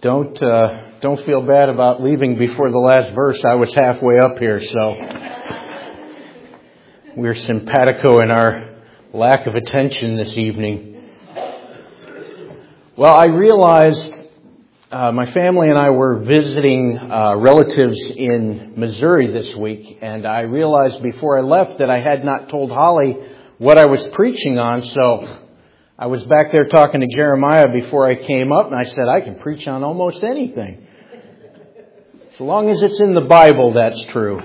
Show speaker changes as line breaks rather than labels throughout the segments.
Don't feel bad about leaving before the last verse. I was halfway up here, so we're simpatico in our lack of attention this evening. Well, I realized my family and I were visiting relatives in Missouri this week, and I realized before I left that I had not told Holly what I was preaching on, so I was back there talking to Jeremiah before I came up, and I said, I can preach on almost anything. So long as it's in the Bible, that's true.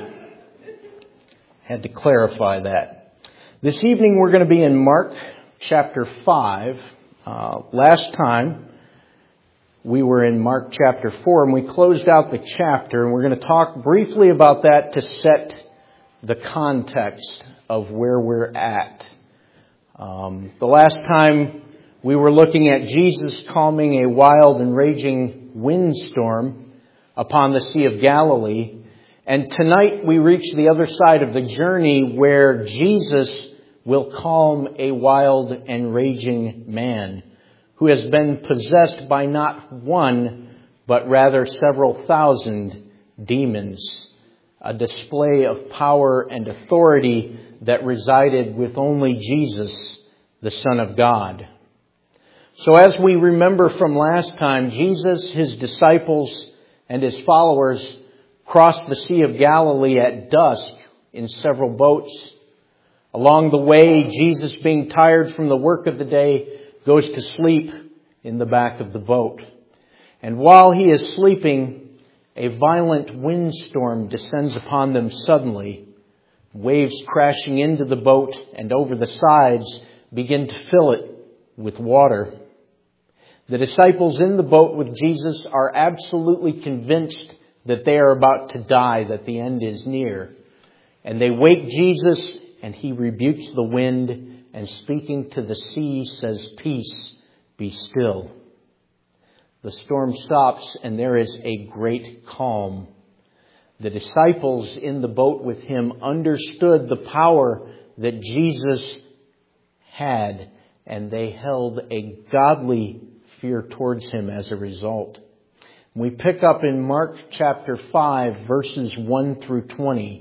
Had to clarify that. This evening we're going to be in Mark chapter 5. Last time we were in Mark chapter 4, and we closed out the chapter, and we're going to talk briefly about that to set the context of where we're at. The last time we were looking at Jesus calming a wild and raging windstorm upon the Sea of Galilee. And tonight we reach the other side of the journey where Jesus will calm a wild and raging man who has been possessed by not one, but rather several thousand demons. A display of power and authority that resided with only Jesus, the Son of God. So as we remember from last time, Jesus, his disciples, and his followers crossed the Sea of Galilee at dusk in several boats. Along the way, Jesus, being tired from the work of the day, goes to sleep in the back of the boat. And while he is sleeping, a violent windstorm descends upon them suddenly. Waves crashing into the boat and over the sides begin to fill it with water. The disciples in the boat with Jesus are absolutely convinced that they are about to die, that the end is near. And they wake Jesus, and he rebukes the wind, and speaking to the sea says, "Peace, be still." The storm stops, and there is a great calm. The disciples in the boat with him understood the power that Jesus had, and they held a godly fear towards him as a result. We pick up in Mark chapter 5, verses 1 through 20.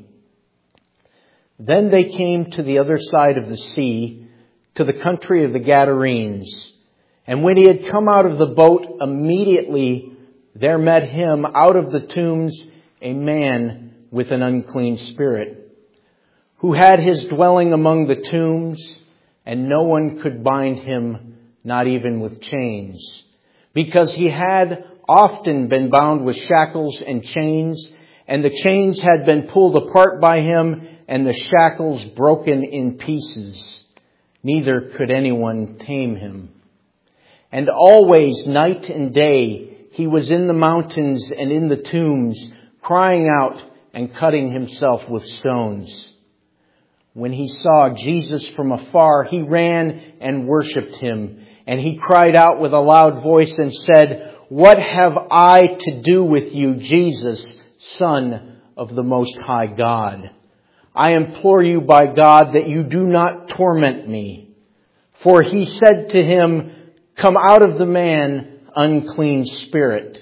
Then they came to the other side of the sea, to the country of the Gadarenes. And when he had come out of the boat, immediately there met him out of the tombs a man with an unclean spirit, who had his dwelling among the tombs, and no one could bind him, not even with chains, because he had often been bound with shackles and chains, and the chains had been pulled apart by him, and the shackles broken in pieces. Neither could anyone tame him. And always, night and day, he was in the mountains and in the tombs, crying out and cutting himself with stones. When he saw Jesus from afar, he ran and worshipped him. And he cried out with a loud voice and said, "What have I to do with you, Jesus, Son of the Most High God? I implore you by God that you do not torment me." For he said to him, "Come out of the man, unclean spirit."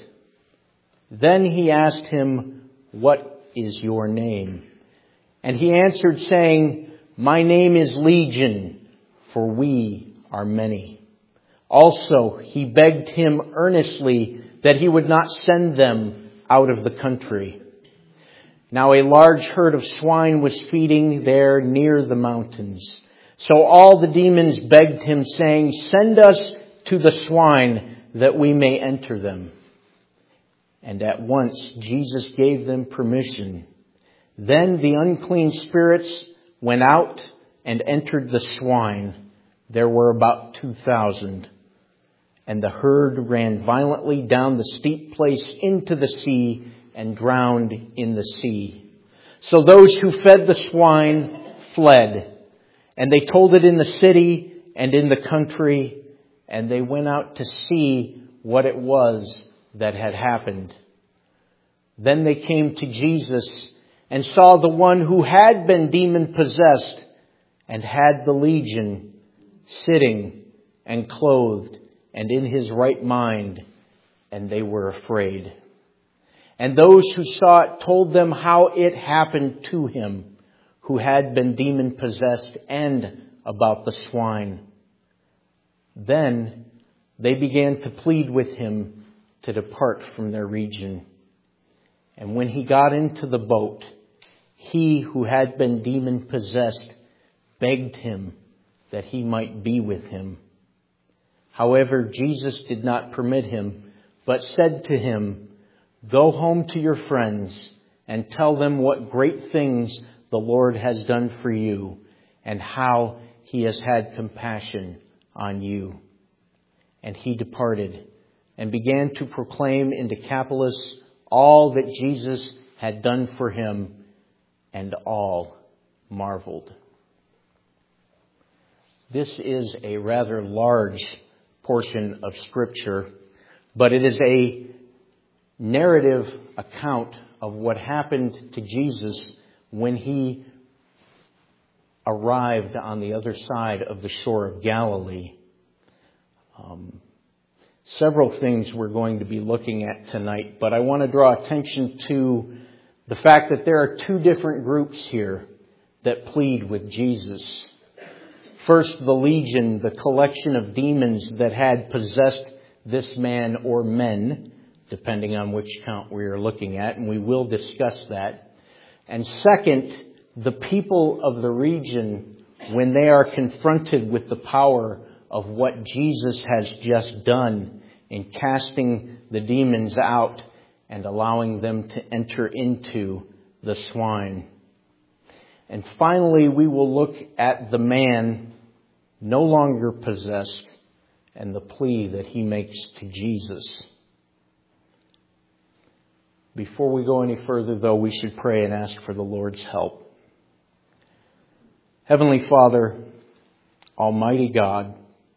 Then he asked him, "What is your name?" And he answered, saying, "My name is Legion, for we are many." Also, he begged him earnestly that he would not send them out of the country. Now a large herd of swine was feeding there near the mountains. So all the demons begged him, saying, "Send us to the swine, that we may enter them." And at once Jesus gave them permission. Then the unclean spirits went out and entered the swine. There were about 2,000. And the herd ran violently down the steep place into the sea and drowned in the sea. So those who fed the swine fled, and they told it in the city and in the country, and they went out to see what it was that had happened. Then they came to Jesus and saw the one who had been demon-possessed and had the legion sitting and clothed and in his right mind, and they were afraid. And those who saw it told them how it happened to him who had been demon-possessed and about the swine. Then they began to plead with him to depart from their region. And when he got into the boat, he who had been demon-possessed begged him that he might be with him. However, Jesus did not permit him, but said to him, "Go home to your friends and tell them what great things the Lord has done for you and how he has had compassion on you." And he departed and began to proclaim in Decapolis all that Jesus had done for him, and all marveled. This is a rather large portion of Scripture, but it is a narrative account of what happened to Jesus when he arrived on the other side of the shore of Galilee. Several things we're going to be looking at tonight, but I want to draw attention to the fact that there are two different groups here that plead with Jesus. First, the legion, the collection of demons that had possessed this man or men, depending on which count we are looking at, and we will discuss that. And second, the people of the region, when they are confronted with the power of what Jesus has just done in casting the demons out and allowing them to enter into the swine. And finally, we will look at the man no longer possessed and the plea that he makes to Jesus. Before we go any further, though, we should pray and ask for the Lord's help. Heavenly Father, Almighty God,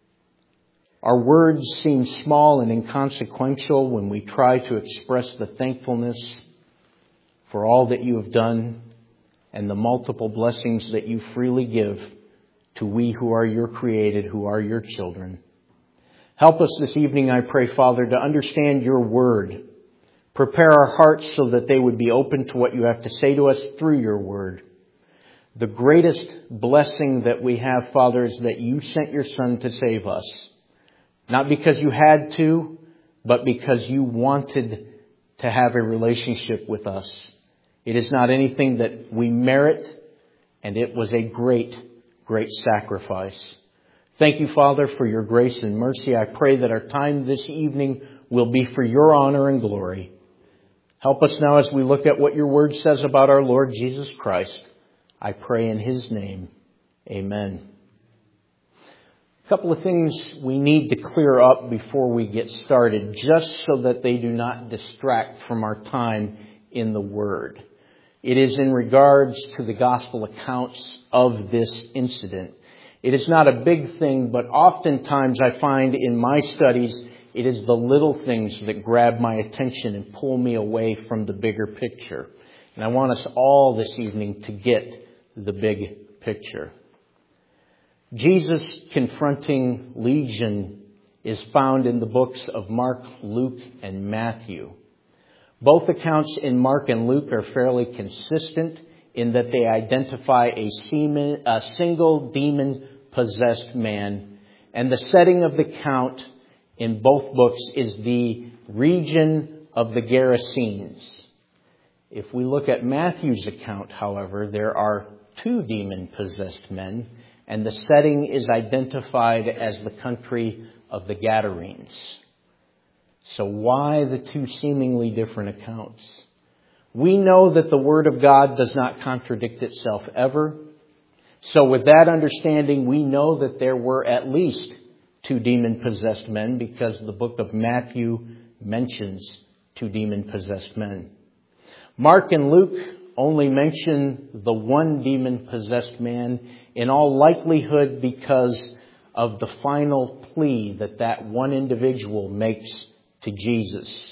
our words seem small and inconsequential when we try to express the thankfulness for all that you have done and the multiple blessings that you freely give to we who are your created, who are your children. Help us this evening, I pray, Father, to understand your word. Prepare our hearts so that they would be open to what you have to say to us through your word. The greatest blessing that we have, Father, is that you sent your Son to save us. Not because you had to, but because you wanted to have a relationship with us. It is not anything that we merit, and it was a great, great sacrifice. Thank you, Father, for your grace and mercy. I pray that our time this evening will be for your honor and glory. Help us now as we look at what your word says about our Lord Jesus Christ. I pray in his name. Amen. A couple of things we need to clear up before we get started, just so that they do not distract from our time in the Word. It is in regards to the gospel accounts of this incident. It is not a big thing, but oftentimes I find in my studies, it is the little things that grab my attention and pull me away from the bigger picture. And I want us all this evening to get the big picture. Jesus confronting Legion is found in the books of Mark, Luke, and Matthew. Both accounts in Mark and Luke are fairly consistent in that they identify a single demon-possessed man. And the setting of the count in both books is the region of the Gerasenes. If we look at Matthew's account, however, there are two demon-possessed men, and the setting is identified as the country of the Gadarenes. So why the two seemingly different accounts? We know that the Word of God does not contradict itself ever. So with that understanding, we know that there were at least two demon-possessed men, because the book of Matthew mentions two demon-possessed men. Mark and Luke only mention the one demon-possessed man, in all likelihood because of the final plea that one individual makes to Jesus.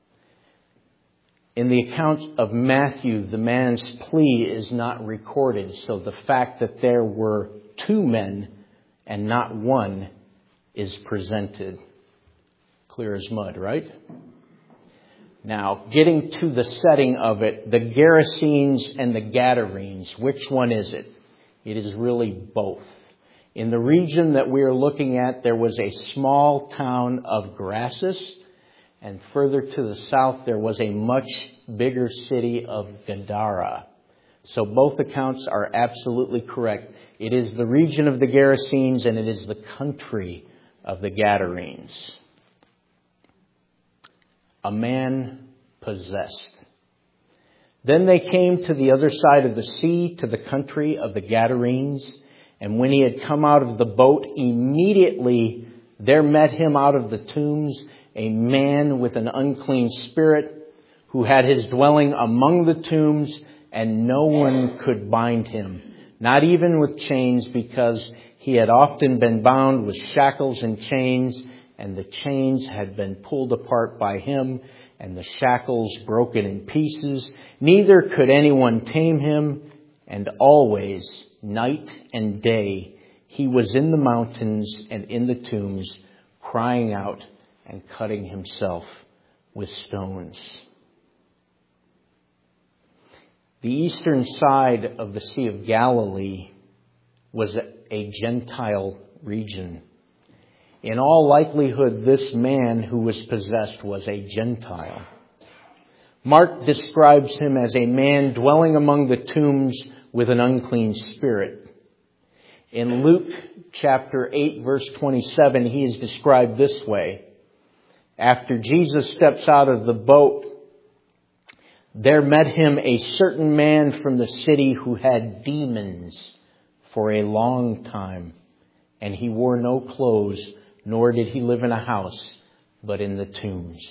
In the account of Matthew, the man's plea is not recorded, so the fact that there were two men and not one is presented. Clear as mud, right? Now, getting to the setting of it, the Gerasenes and the Gadarenes, which one is it? It is really both. In the region that we are looking at, there was a small town of Gerasas, and further to the south, there was a much bigger city of Gadara. So both accounts are absolutely correct. It is the region of the Gerasenes, and it is the country of the Gadarenes. A man possessed. Then they came to the other side of the sea, to the country of the Gadarenes. And when he had come out of the boat, immediately there met him out of the tombs a man with an unclean spirit, who had his dwelling among the tombs, and no one could bind him, not even with chains, because he had often been bound with shackles and chains, and the chains had been pulled apart by him, and the shackles broken in pieces. Neither could anyone tame him, and always, night and day, he was in the mountains and in the tombs, crying out and cutting himself with stones. The eastern side of the Sea of Galilee was a Gentile region. In all likelihood, this man who was possessed was a Gentile. Mark describes him as a man dwelling among the tombs with an unclean spirit. In Luke chapter 8, verse 27, he is described this way. After Jesus steps out of the boat, there met him a certain man from the city who had demons for a long time, and he wore no clothes, nor did he live in a house, but in the tombs.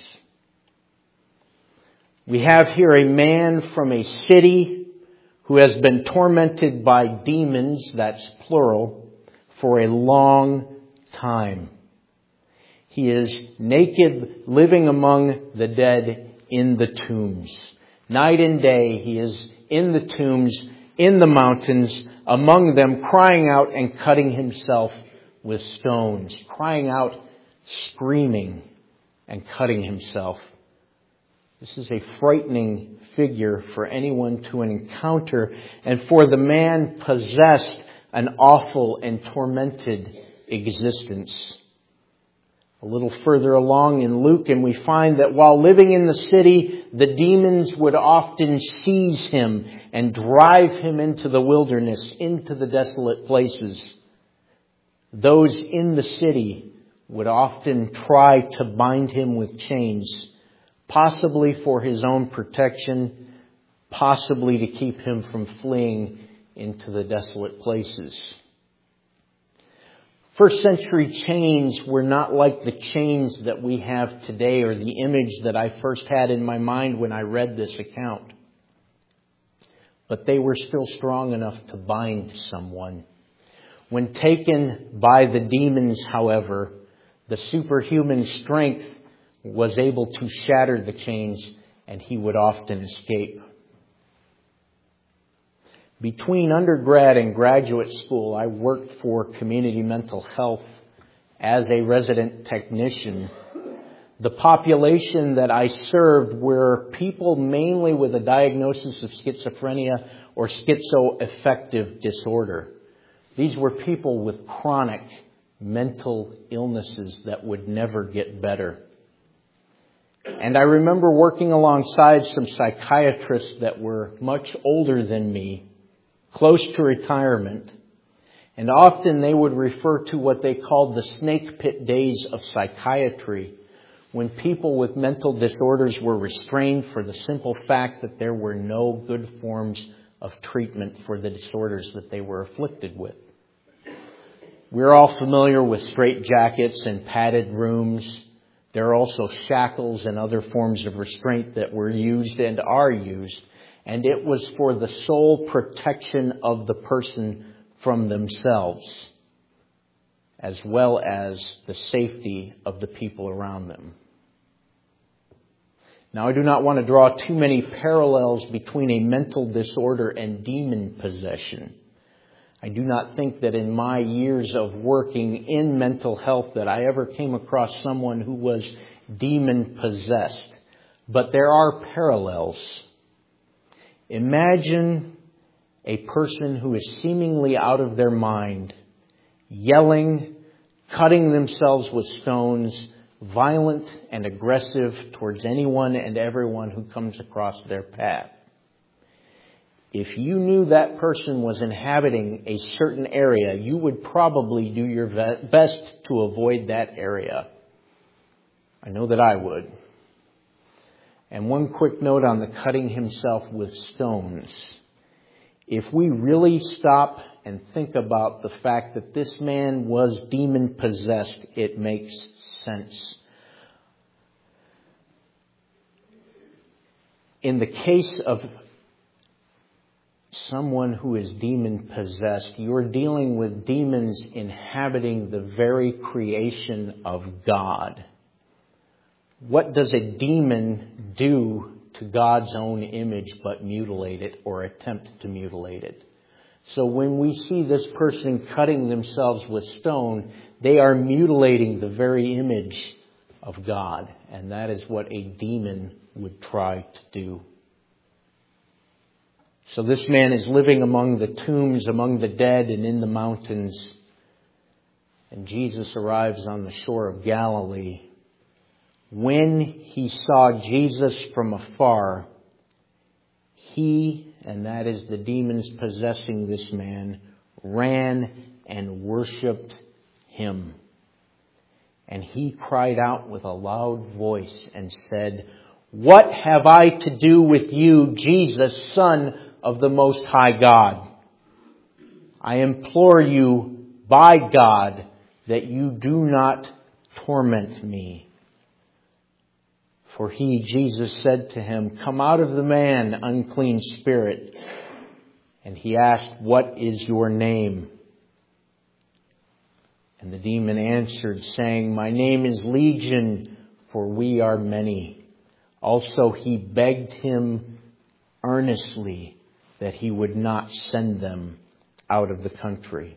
We have here a man from a city who has been tormented by demons, that's plural, for a long time. He is naked, living among the dead in the tombs. Night and day he is in the tombs, in the mountains, among them, crying out and cutting himself with stones. Crying out, screaming, and cutting himself. This is a frightening figure for anyone to encounter, and for the man possessed an awful and tormented existence. A little further along in Luke, and we find that while living in the city, the demons would often seize him and drive him into the wilderness, into the desolate places. Those in the city would often try to bind him with chains, possibly for his own protection, possibly to keep him from fleeing into the desolate places. First century chains were not like the chains that we have today, or the image that I first had in my mind when I read this account. But they were still strong enough to bind someone. When taken by the demons, however, the superhuman strength was able to shatter the chains, and he would often escape. Between undergrad and graduate school, I worked for Community Mental Health as a resident technician. The population that I served were people mainly with a diagnosis of schizophrenia or schizoaffective disorder. These were people with chronic mental illnesses that would never get better. And I remember working alongside some psychiatrists that were much older than me, close to retirement, and often they would refer to what they called the snake pit days of psychiatry, when people with mental disorders were restrained for the simple fact that there were no good forms of treatment for the disorders that they were afflicted with. We're all familiar with straitjackets and padded rooms. There are also shackles and other forms of restraint that were used and are used. And it was for the sole protection of the person from themselves, as well as the safety of the people around them. Now, I do not want to draw too many parallels between a mental disorder and demon possession. I do not think that in my years of working in mental health that I ever came across someone who was demon possessed. but there are parallels. Imagine a person who is seemingly out of their mind, yelling, cutting themselves with stones, violent and aggressive towards anyone and everyone who comes across their path. If you knew that person was inhabiting a certain area, you would probably do your best to avoid that area. I know that I would. And one quick note on the cutting himself with stones. If we really stop and think about the fact that this man was demon-possessed, it makes sense. In the case of someone who is demon-possessed, you're dealing with demons inhabiting the very creation of God. What does a demon do to God's own image but mutilate it or attempt to mutilate it? So when we see this person cutting themselves with stone, they are mutilating the very image of God. And that is what a demon would try to do. So this man is living among the tombs, among the dead, and in the mountains. And Jesus arrives on the shore of Galilee. When he saw Jesus from afar, he, and that is the demons possessing this man, ran and worshipped him. And he cried out with a loud voice and said, "What have I to do with you, Jesus, Son of the Most High God? I implore you by God that you do not torment me." For he, Jesus, said to him, "Come out of the man, unclean spirit." And he asked, "What is your name?" And the demon answered, saying, "My name is Legion, for we are many." Also he begged him earnestly that he would not send them out of the country.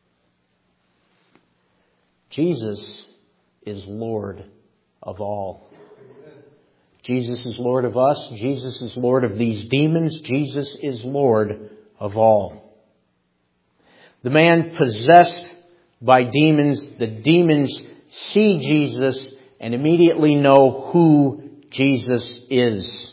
Jesus is Lord of all. Jesus is Lord of us. Jesus is Lord of these demons. Jesus is Lord of all. The man possessed by demons, the demons see Jesus and immediately know who Jesus is.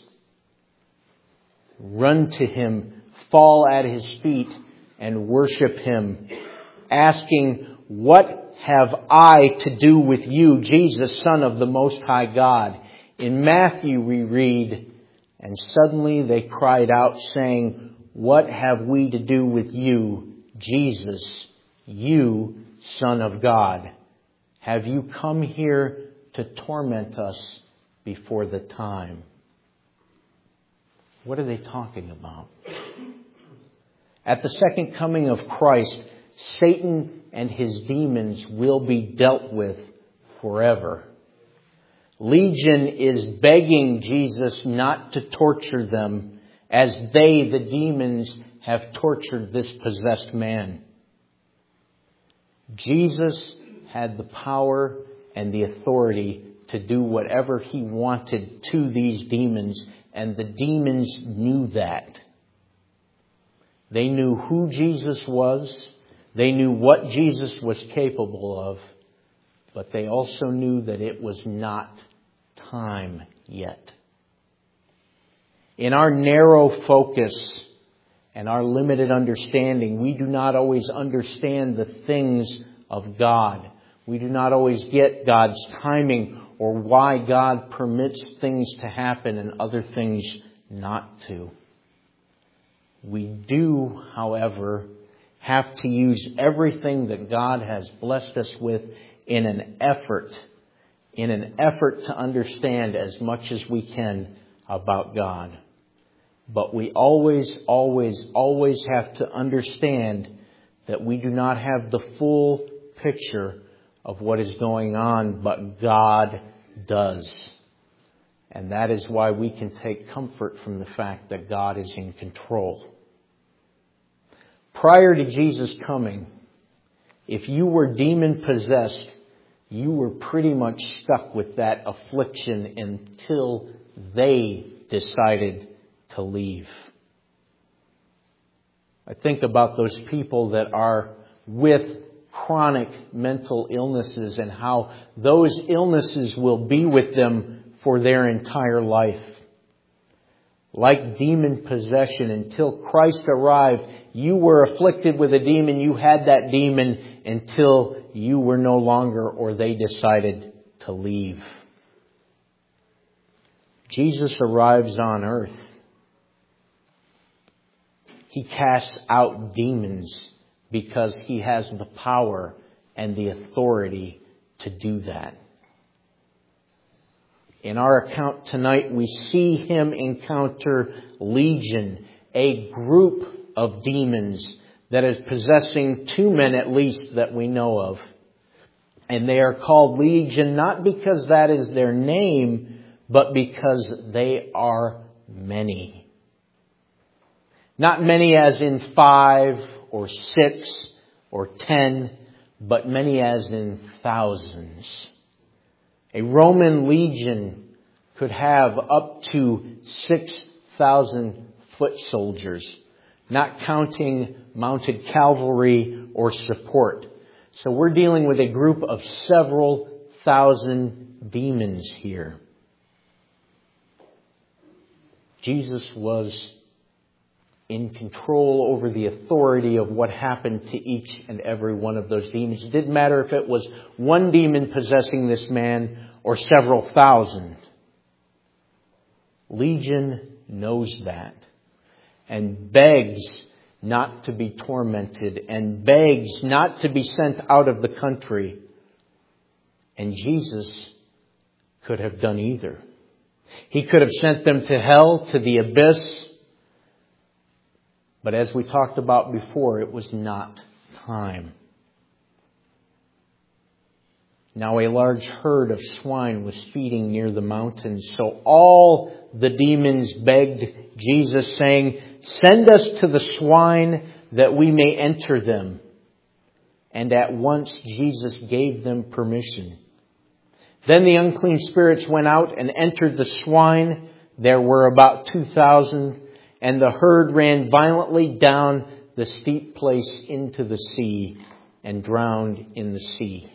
Run to him, fall at his feet, and worship him, asking, "What have I to do with you, Jesus, Son of the Most High God?" In Matthew we read, "And suddenly they cried out, saying, 'What have we to do with you, Jesus, you, Son of God? Have you come here to torment us before the time?'" What are they talking about? At the second coming of Christ, Satan and his demons will be dealt with forever. Legion is begging Jesus not to torture them as they, the demons, have tortured this possessed man. Jesus had the power and the authority to do whatever he wanted to these demons, and the demons knew that. They knew who Jesus was. They knew what Jesus was capable of. But they also knew that it was not time yet. In our narrow focus and our limited understanding, we do not always understand the things of God. We do not always get God's timing or why God permits things to happen and other things not to. We do, however, have to use everything that God has blessed us with in an effort to understand as much as we can about God. But we always have to understand that we do not have the full picture of what is going on, but God does. And that is why we can take comfort from the fact that God is in control. Prior to Jesus coming, if you were demon-possessed, you were pretty much stuck with that affliction until they decided to leave. I think about those people that are with chronic mental illnesses and how those illnesses will be with them for their entire life. Like demon possession, until Christ arrived, you were afflicted with a demon. You had that demon until you were no longer, or they decided to leave. Jesus arrives on earth. He casts out demons because He has the power and the authority to do that. In our account tonight, we see Him encounter Legion, a group of demons that is possessing 2 men at least that we know of. And they are called Legion not because that is their name, but because they are many. Not many as in 5 or 6 or 10, but many as in thousands. A Roman legion could have up to 6,000 foot soldiers, not counting mounted cavalry or support. So we're dealing with a group of several thousand demons here. Jesus was in control over the authority of what happened to each and every one of those demons. It didn't matter if it was one demon possessing this man or several thousand. Legion knows that and begs not to be tormented and begs not to be sent out of the country. And Jesus could have done either. He could have sent them to hell, to the abyss. But as we talked about before, it was not time. Now a large herd of swine was feeding near the mountain. So all the demons begged Jesus, saying, "Send us to the swine that we may enter them." And at once Jesus gave them permission. Then the unclean spirits went out and entered the swine. There were about 2,000. And the herd ran violently down the steep place into the sea and drowned in the sea.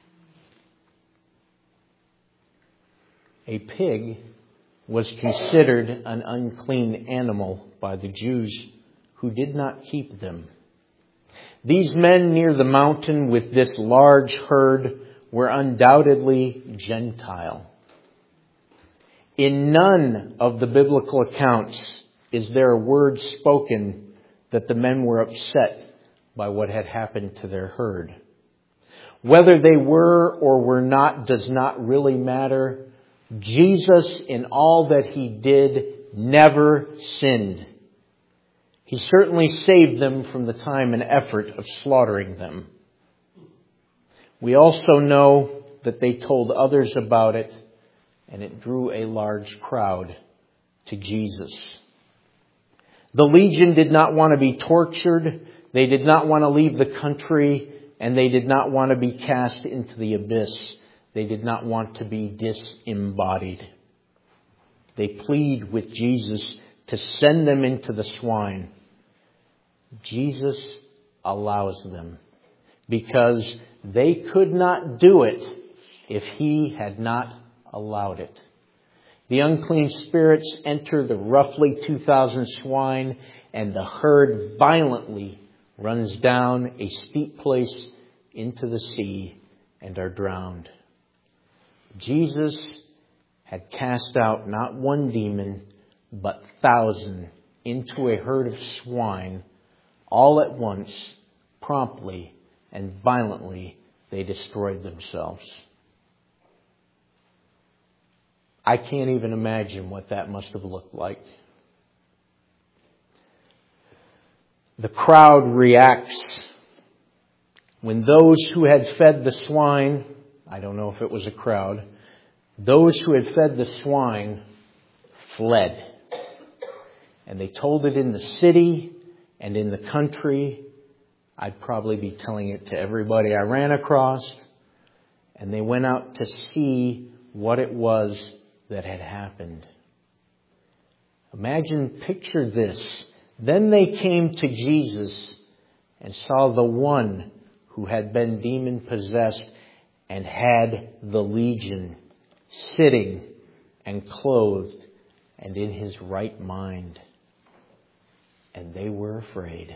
A pig was considered an unclean animal by the Jews who did not keep them. These men near the mountain with this large herd were undoubtedly Gentile. In none of the biblical accounts is there a word spoken that the men were upset by what had happened to their herd. Whether they were or were not does not really matter. Jesus, in all that He did, never sinned. He certainly saved them from the time and effort of slaughtering them. We also know that they told others about it, and it drew a large crowd to Jesus. The legion did not want to be tortured. They did not want to leave the country, and they did not want to be cast into the abyss. They did not want to be disembodied. They plead with Jesus to send them into the swine. Jesus allows them because they could not do it if He had not allowed it. The unclean spirits enter the roughly 2,000 swine, and the herd violently runs down a steep place into the sea and are drowned. Jesus had cast out not one demon, but 1,000 into a herd of swine. All at once, promptly and violently, they destroyed themselves. I can't even imagine what that must have looked like. The crowd reacts when those who had fed the swine, I don't know if it was a crowd, those who had fed the swine fled. And they told it in the city and in the country. I'd probably be telling it to everybody I ran across. And they went out to see what it was that had happened. Picture this. Then they came to Jesus and saw the one who had been demon-possessed and had the legion, sitting and clothed and in his right mind. And they were afraid.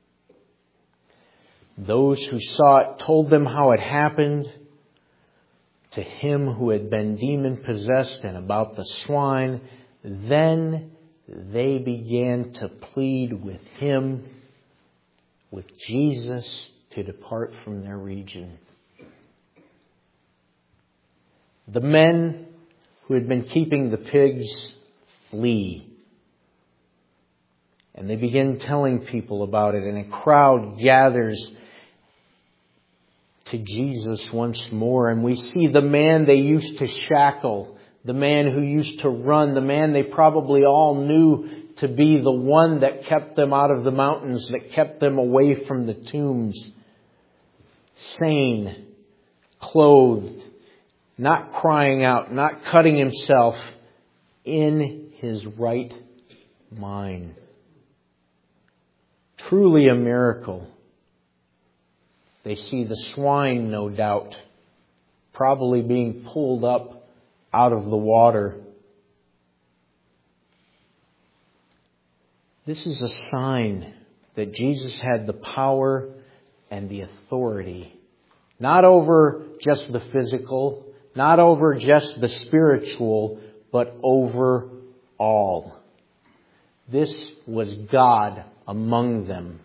Those who saw it told them how it happened to him who had been demon-possessed and about the swine. Then they began to plead with him, with Jesus, to depart from their region. The men who had been keeping the pigs flee. And they begin telling people about it, and a crowd gathers to Jesus once more. And we see the man they used to shackle, the man who used to run, the man they probably all knew to be the one that kept them out of the mountains, that kept them away from the tombs. Sane, clothed, not crying out, not cutting himself, in his right mind. Truly a miracle. They see the swine, no doubt, probably being pulled up out of the water. This is a sign that Jesus had the power and the authority, not over just the physical, not over just the spiritual, but over all. This was God among them.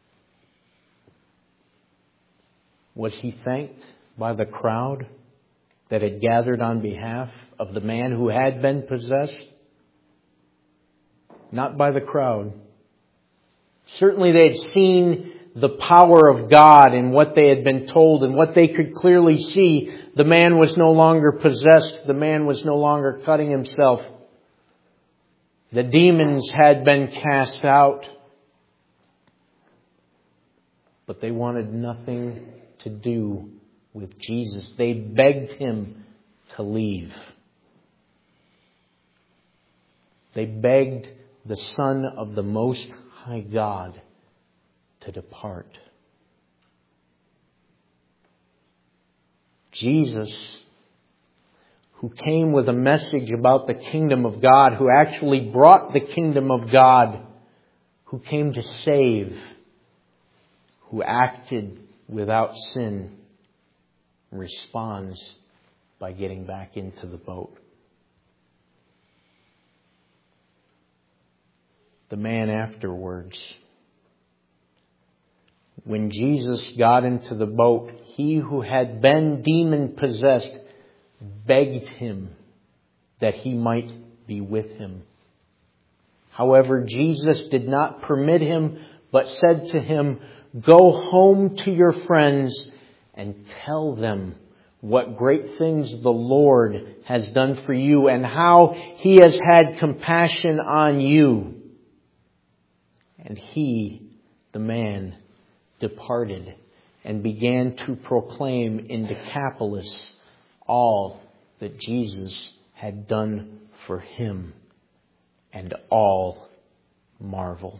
Was he thanked by the crowd that had gathered on behalf of the man who had been possessed? Not by the crowd. Certainly they had seen the power of God in what they had been told, and what they could clearly see. The man was no longer possessed. The man was no longer cutting himself. The demons had been cast out. But they wanted nothing to do with Jesus. They begged him to leave. They begged the Son of the Most High God to depart. Jesus, who came with a message about the kingdom of God, who actually brought the kingdom of God, who came to save, who acted without sin, responds by getting back into the boat. The man afterwards, when Jesus got into the boat, he who had been demon-possessed begged him that he might be with him. However, Jesus did not permit him, but said to him, "Go home to your friends and tell them what great things the Lord has done for you and how he has had compassion on you." And he, the man, departed and began to proclaim in Decapolis all that Jesus had done for him, and all marveled.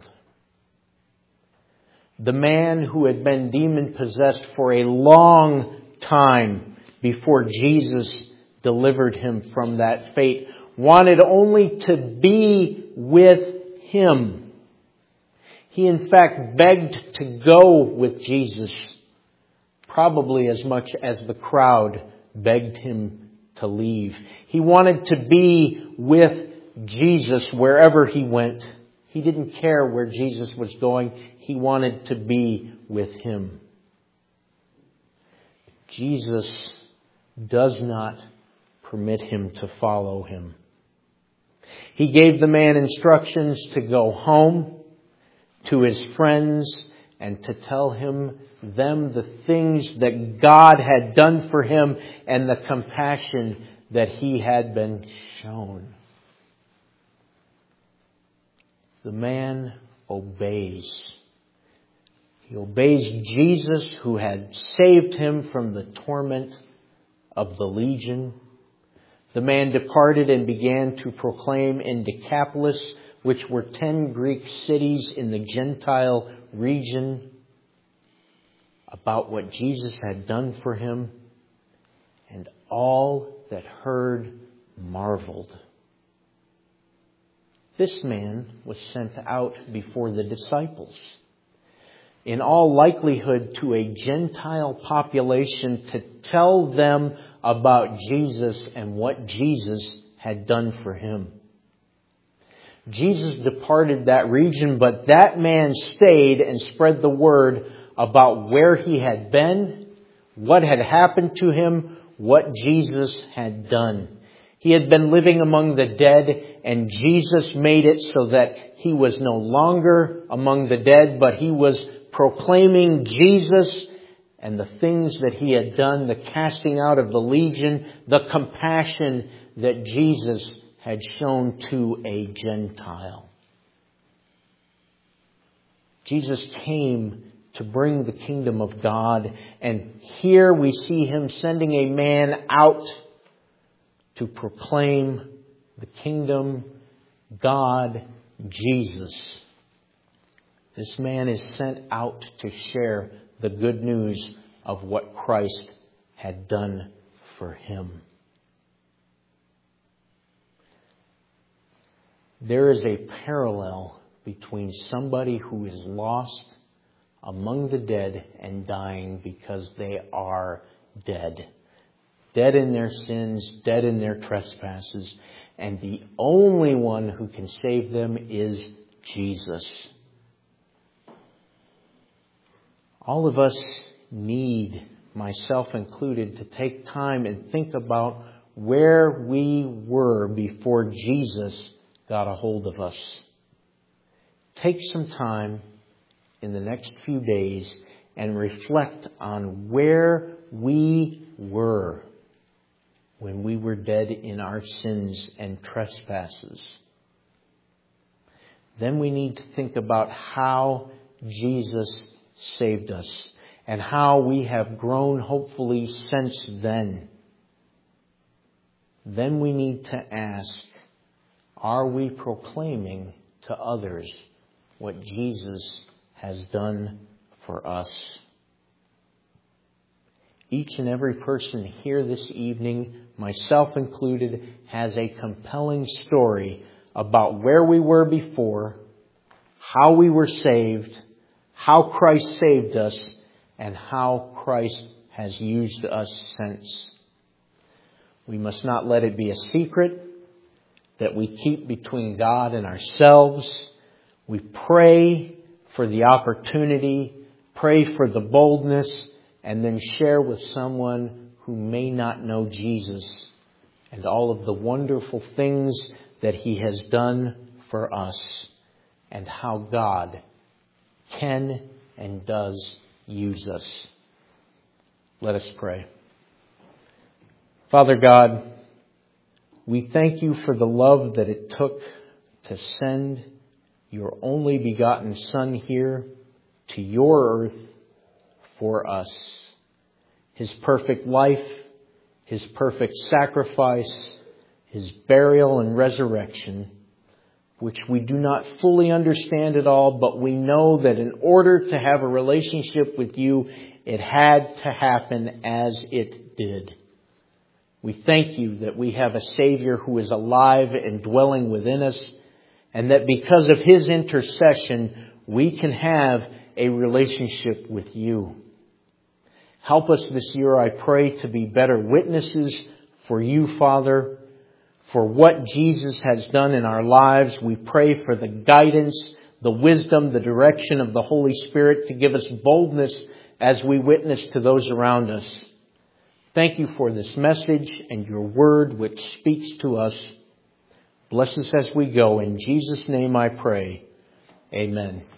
The man who had been demon-possessed for a long time before Jesus delivered him from that fate wanted only to be with him. He in fact begged to go with Jesus, probably as much as the crowd begged him to leave. He wanted to be with Jesus wherever he went. He didn't care where Jesus was going. He wanted to be with him. Jesus does not permit him to follow him. He gave the man instructions to go home to his friends and to tell them the things that God had done for him and the compassion that he had been shown. The man obeys. He obeys Jesus, who had saved him from the torment of the legion. The man departed and began to proclaim in Decapolis which were 10 Greek cities in the Gentile region, about what Jesus had done for him, and all that heard marveled. This man was sent out before the disciples, in all likelihood to a Gentile population, to tell them about Jesus and what Jesus had done for him. Jesus departed that region, but that man stayed and spread the word about where he had been, what had happened to him, what Jesus had done. He had been living among the dead, and Jesus made it so that he was no longer among the dead, but he was proclaiming Jesus and the things that he had done, the casting out of the legion, the compassion that Jesus had shown to a Gentile. Jesus came to bring the kingdom of God, and here we see him sending a man out to proclaim the kingdom, God, Jesus. This man is sent out to share the good news of what Christ had done for him. There is a parallel between somebody who is lost among the dead and dying because they are dead. Dead in their sins, dead in their trespasses. And the only one who can save them is Jesus. All of us need, myself included, to take time and think about where we were before Jesus got a hold of us. Take some time in the next few days and reflect on where we were when we were dead in our sins and trespasses. Then we need to think about how Jesus saved us and how we have grown hopefully since then. Then we need to ask, are we proclaiming to others what Jesus has done for us? Each and every person here this evening, myself included, has a compelling story about where we were before, how we were saved, how Christ saved us, and how Christ has used us since. We must not let it be a secret that we keep between God and ourselves. We pray for the opportunity, pray for the boldness, and then share with someone who may not know Jesus and all of the wonderful things that He has done for us and how God can and does use us. Let us pray. Father God, we thank You for the love that it took to send Your only begotten Son here to Your earth for us. His perfect life, His perfect sacrifice, His burial and resurrection, which we do not fully understand at all, but we know that in order to have a relationship with You, it had to happen as it did. We thank You that we have a Savior who is alive and dwelling within us, and that because of His intercession, we can have a relationship with You. Help us this year, I pray, to be better witnesses for You, Father, for what Jesus has done in our lives. We pray for the guidance, the wisdom, the direction of the Holy Spirit to give us boldness as we witness to those around us. Thank You for this message and Your word which speaks to us. Bless us as we go. In Jesus' name I pray. Amen.